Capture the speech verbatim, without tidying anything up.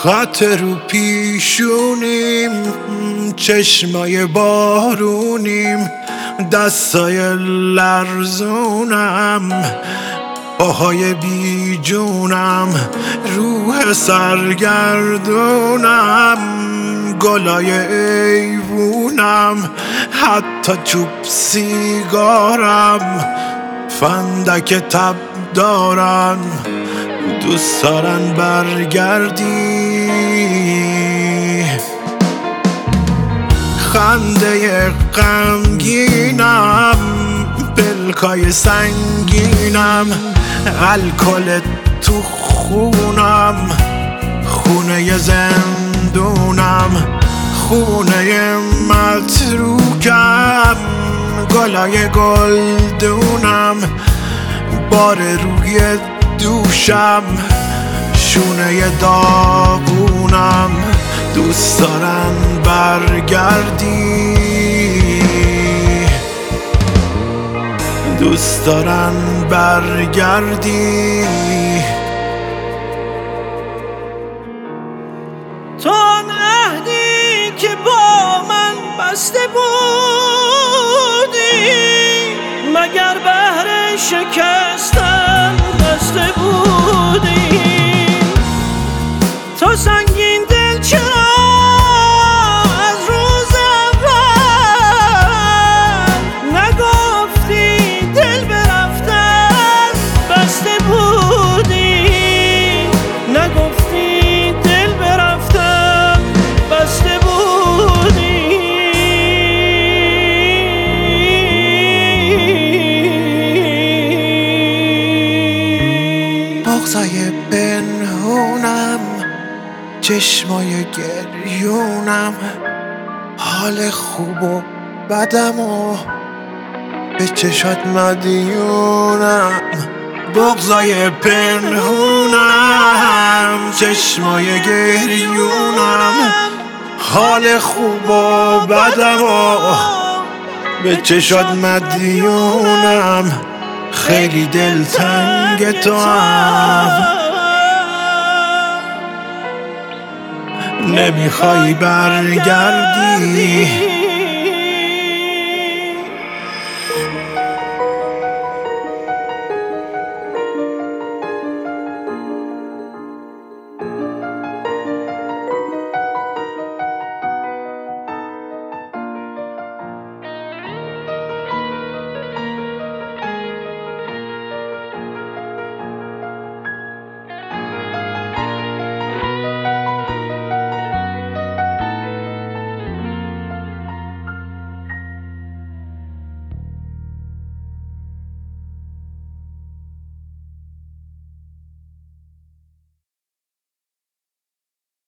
خط رو پیشونیم، چشمای بارونیم، دستای لرزونم، پاهای بی جونم، روح سرگردونم، گلای ایوونم، حتی چوب سیگارم، فندک تب دارم. دوست دارن برگردی، خنده غمگینم، پلکای سنگینم، الکل تو خونم، خونه زندونم، خونه متروکم، گلای گلدونم، بار روی دوشم، شونه داغونم. دوست دارن برگردی، دوست دارن برگردی. تو آن عهدی که با من بسته بودی، مگر بهر شکستن بسته بودی؟ تو سنگین دل چرا از روز اول نگفتی دل به رفتن بسته بودی؟ نگفتی دل به رفتن بسته بودی؟ بغضای پنهونم، چشمای گریونم، حال خوب و بدم و به چشات مدیونم. بغضای پنهونم، چشمای گریونم، حال خوب و بدم و به چشات مدیونم. خیلی دلتنگ تو هم، نمیخوای برگردی.